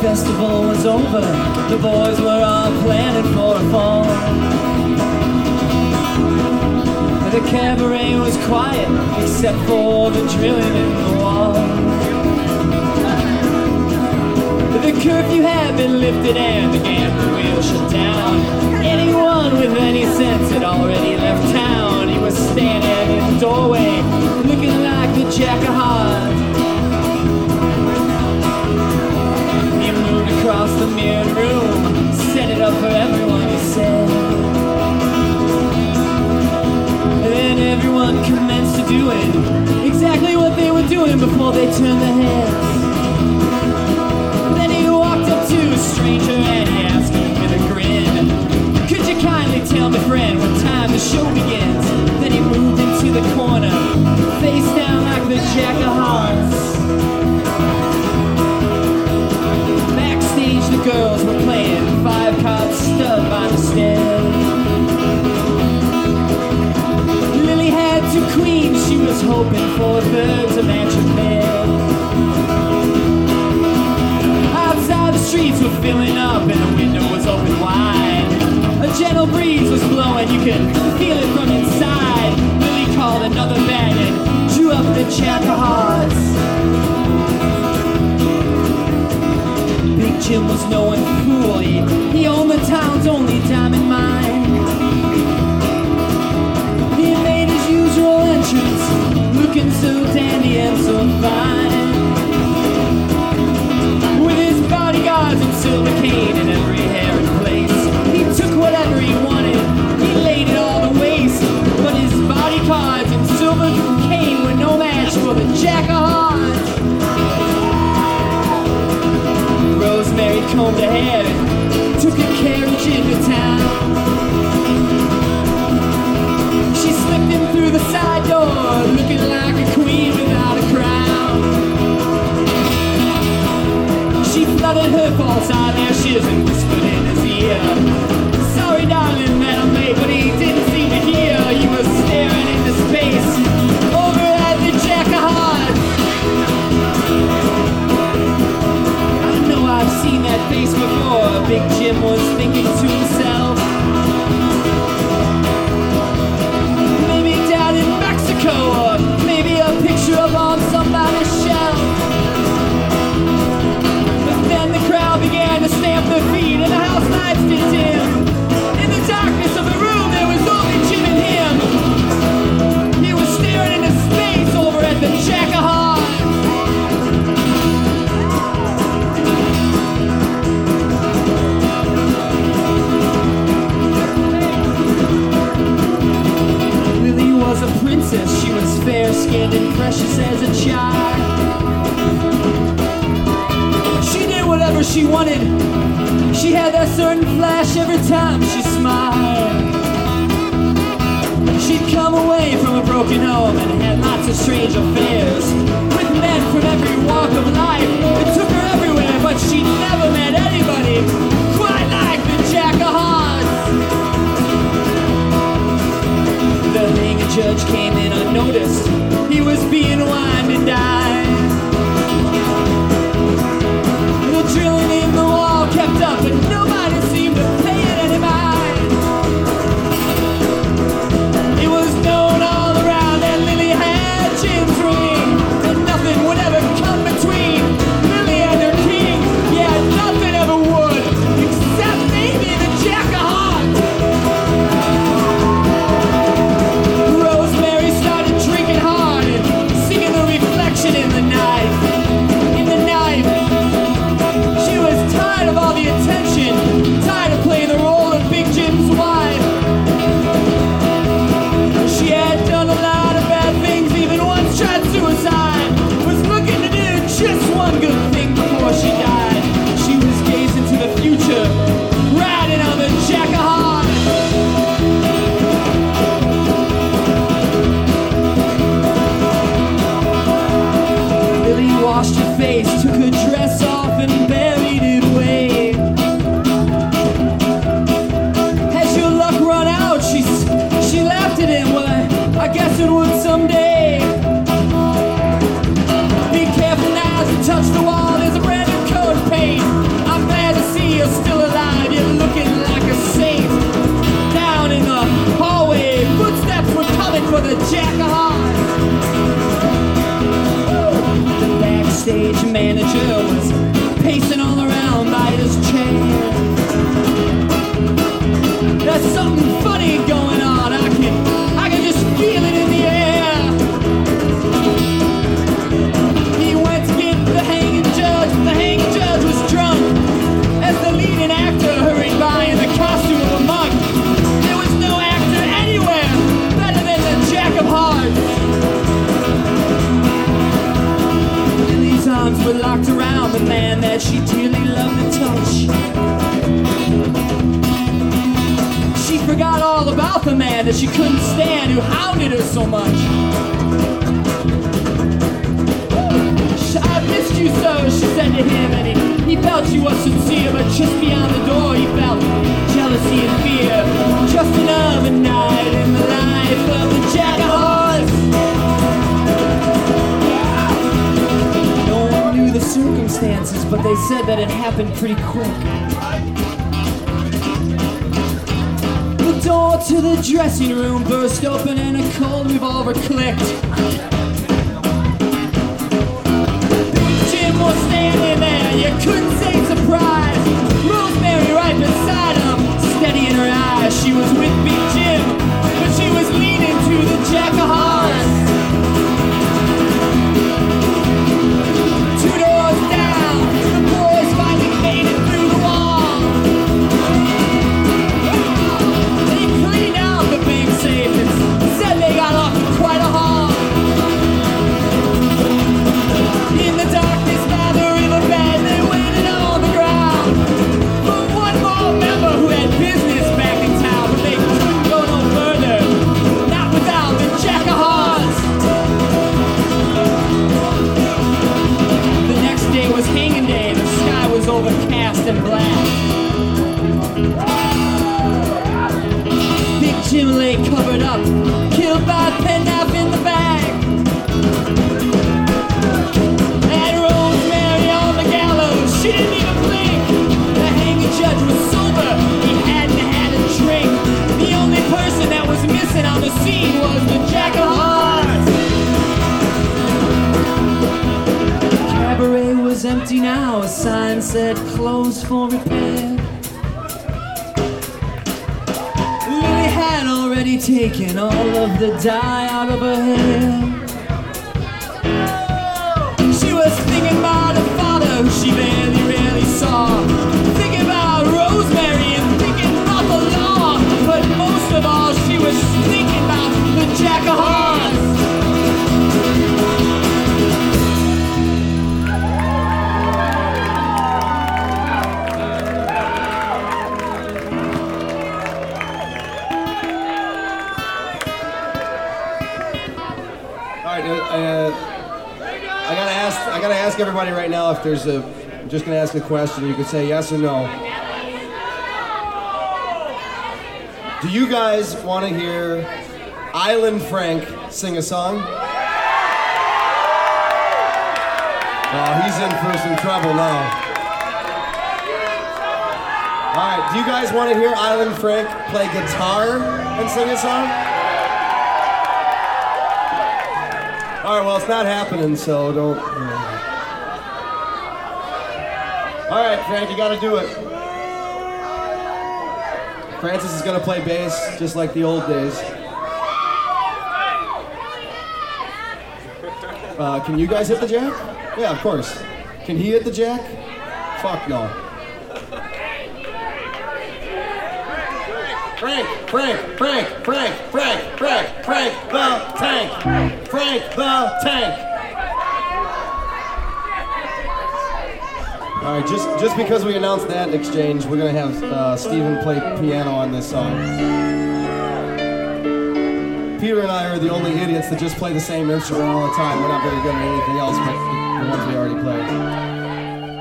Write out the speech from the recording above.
festival was over, the boys were all planning for a fall. The cabaret was quiet, except for the drilling in the wall. The curfew had been lifted and the gambling wheel shut down. Anyone with any sense had already left town. He was standing in the doorway, looking like the Jack of Hearts. He moved across the mirrored room, set it up for everyone, he said. And then everyone commenced to doing exactly what they were doing before they turned their heads. Then he walked up to a stranger and he asked him with a grin, "Could you kindly tell me, friend, what time the show begins?" Then he moved into the corner, face down like the Jack of Hearts. Backstage the girls were playing 5-card stud by the stairs. Lily had 2 queens, she was hoping for a third to match her pair. Outside the streets were filling up and the window was open wide. A gentle breeze was blowing, you could feel it from inside. Lily called another band and drew up the Jack of Hearts. Big Jim was no one fool, he owned the town's only diamond mine. He made his usual entrance, looking so dandy and so fine. With his bodyguards and silver cane and every hair in place, he took whatever he wanted, he laid it all to waste. But his bodyguards and silver cane were no match for the Jack of Hearts. Rosemary combed her hair and took a carriage into town. She slipped in through the side door, looking like a queen without a crown. She flooded her false eyelashes and whispered in his ear, "Sorry, darling, that I'm late," but he didn't seem to hear. He was staring into space, over at the Jack of Hearts. I know I've seen that face before, Big Jim was thinking to himself. Maybe down in Mexico, or maybe a picture up on somebody's shelf. But then the crowd began to stamp their feet and the house lights did dim. In the darkness of the room there was only Jim and him. He was staring into space over at the Jack of Hearts. Lily was a princess, she was fair-skinned and precious as a child. She did whatever she wanted, she had that certain flash every time she smiled. She'd come away from a broken home and had lots of strange affairs with men from every walk of life. It took her everywhere, but she never met anybody quite like the Jack of Hearts. The hanging judge came in unnoticed, he was being wined and dined. The drilling in the wall kept up and nobody seemed to pay it any mind. It was known all around that Lily had Jim's ring, and nothing would ever come between Lily and her king. Yeah, nothing ever would, except maybe the Jack of Hearts. Rosemary started drinking hard and singing the reflection in the night. In the night, she was tired of all the attention, tired of playing the role of Big Jim's wife. She had done a lot of bad things, even once tried suicide. Was looking to do just one good thing before she died. She was gazing to the future, riding on the Jack of Hearts. Lily washed her face, took her dress off and buried it away. Has your luck run out? She laughed at him, well I guess it would someday. Be careful now as you touch the wall, there's a brand new coat of paint. that she couldn't stand, who hounded her so much. I missed you so, she said to him, and he felt she was sincere, but just beyond the door he felt jealousy and fear. Just another night in the life of the Jack of Hearts. No one knew the circumstances, but they said that it happened pretty quick. The door to the dressing room burst open and a cold revolver clicked. Jim was standing there, you couldn't say surprise. Rosemary right beside him, steady in her eyes. She was with Big Jim, but she was leaning to the Jack of Hearts. 2 doors down, the boys finally made it through the wall. They cleaned out the big safe and said they got off to quite a haul. In the darkness by the riverbed, they waited on the ground for one more member who had business back in town, but they couldn't go no further, not without the Jack of Hearts. The next day was hanging day, the sky was overcast and black. Big Jim lay covered up, killed by a penknife in the back. And Rosemary on the gallows, she didn't even blink. The hanging judge was sober, he hadn't had a drink. The only person that was missing on the scene was the Jack of Hearts. The cabaret was empty now, a sign said closed for repair. Lily had already taken all of the dye out of her hair. She was thinking about her father, who she rarely saw. Thinking about Rosemary and thinking about the law. But most of all, she was thinking about the Jack of Hearts. All right, I gotta ask everybody right now if there's a. I'm just gonna ask a question. You can say yes or no. Do you guys want to hear Island Frank sing a song? Oh, he's in for some trouble now. All right, do you guys want to hear Island Frank play guitar and sing a song? All right, well, it's not happening, so don't. All right, Frank, you gotta do it. Francis is gonna play bass just like the old days. Can you guys hit the jack? Yeah, of course. Can he hit the jack? Fuck no. Frank the Tank. Frank the Tank. All right, just because we announced that exchange, we're gonna have Steven play piano on this song. Peter and I are the only idiots that just play the same instrument all the time. We're not very good at anything else but the ones we already played.